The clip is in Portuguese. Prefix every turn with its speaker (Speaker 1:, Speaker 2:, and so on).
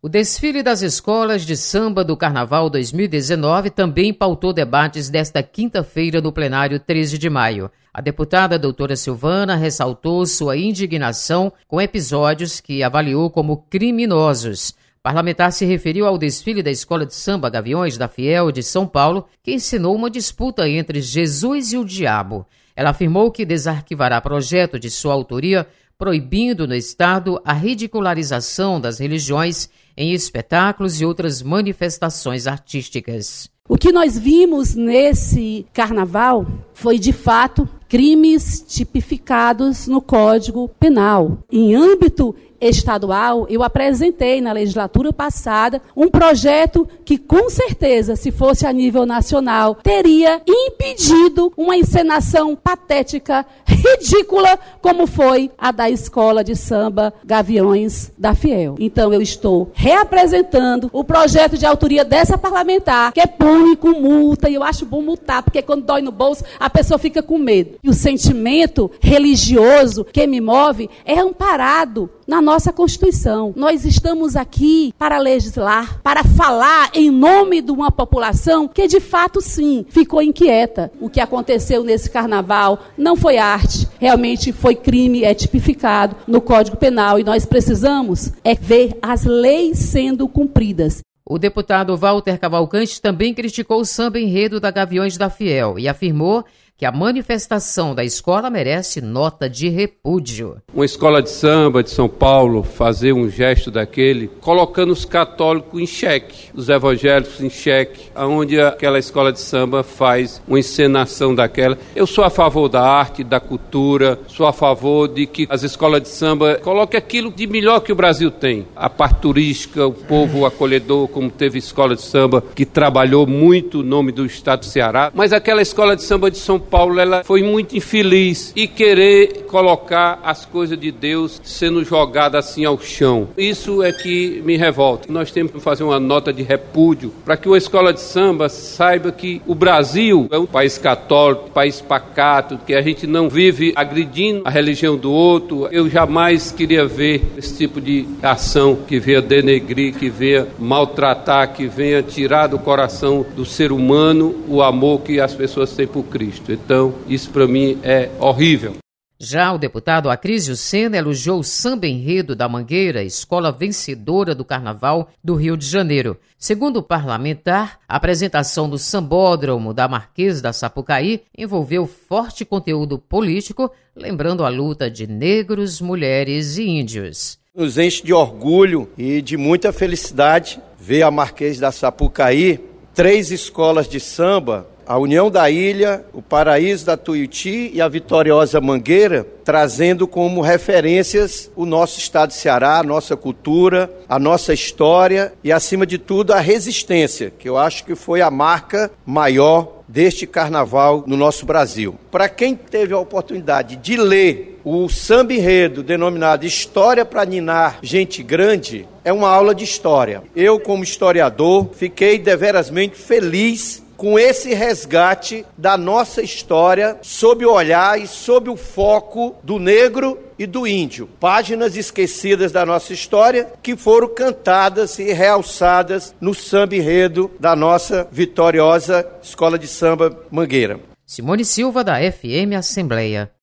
Speaker 1: O desfile das escolas de samba do Carnaval 2019 também pautou debates desta quinta-feira no plenário 13 de maio. A deputada doutora Silvana ressaltou sua indignação com episódios que avaliou como criminosos. O parlamentar se referiu ao desfile da Escola de Samba Gaviões da Fiel de São Paulo, que ensinou uma disputa entre Jesus e o diabo. Ela afirmou que desarquivará projeto de sua autoria, proibindo no Estado a ridicularização das religiões em espetáculos e outras manifestações artísticas.
Speaker 2: O que nós vimos nesse carnaval foi, de fato, crimes tipificados no Código Penal. Em âmbito estadual, eu apresentei na legislatura passada um projeto que, com certeza, se fosse a nível nacional, teria impedido uma encenação patética, ridícula, como foi a da Escola de Samba Gaviões da Fiel. Então, eu estou reapresentando o projeto de autoria dessa parlamentar, que pune com multa, e eu acho bom multar, porque quando dói no bolso, a pessoa fica com medo. E o sentimento religioso que me move é amparado na nossa Constituição. Nós estamos aqui para legislar, para falar em nome de uma população que, de fato, sim, ficou inquieta. O que aconteceu nesse carnaval não foi arte, realmente foi crime, é tipificado no Código Penal, e nós precisamos ver as leis sendo cumpridas.
Speaker 1: O deputado Walter Cavalcante também criticou o samba enredo da Gaviões da Fiel e afirmou que a manifestação da escola merece nota de repúdio.
Speaker 3: Uma escola de samba de São Paulo fazer um gesto daquele, colocando os católicos em xeque, os evangélicos em xeque, onde aquela escola de samba faz uma encenação daquela. Eu sou a favor da arte, da cultura, sou a favor de que as escolas de samba coloquem aquilo de melhor que o Brasil tem. A parte turística, o povo acolhedor, como teve escola de samba que trabalhou muito o nome do estado do Ceará, mas aquela escola de samba de São Paulo, ela foi muito infeliz e querer colocar as coisas de Deus sendo jogadas assim ao chão. Isso é que me revolta. Nós temos que fazer uma nota de repúdio para que uma escola de samba saiba que o Brasil é um país católico, um país pacato, que a gente não vive agredindo a religião do outro. Eu jamais queria ver esse tipo de ação que venha denegrir, que venha maltratar, que venha tirar do coração do ser humano o amor que as pessoas têm por Cristo. Então, isso para mim é horrível.
Speaker 1: Já o deputado Acrísio Sena elogiou o samba enredo da Mangueira, escola vencedora do Carnaval do Rio de Janeiro. Segundo o parlamentar, a apresentação do sambódromo da Marquesa da Sapucaí envolveu forte conteúdo político, lembrando a luta de negros, mulheres e índios.
Speaker 4: Nos enche de orgulho e de muita felicidade ver a Marquesa da Sapucaí, 3 escolas de samba, a União da Ilha, o Paraíso da Tuiuti e a Vitoriosa Mangueira, trazendo como referências o nosso estado de Ceará, a nossa cultura, a nossa história e, acima de tudo, a resistência, que eu acho que foi a marca maior deste carnaval no nosso Brasil. Para quem teve a oportunidade de ler o samba enredo denominado História para Ninar Gente Grande, é uma aula de história. Eu, como historiador, fiquei deverasmente feliz com esse resgate da nossa história sob o olhar e sob o foco do negro e do índio. Páginas esquecidas da nossa história que foram cantadas e realçadas no samba enredo da nossa vitoriosa Escola de Samba Mangueira.
Speaker 1: Simone Silva, da FM Assembleia.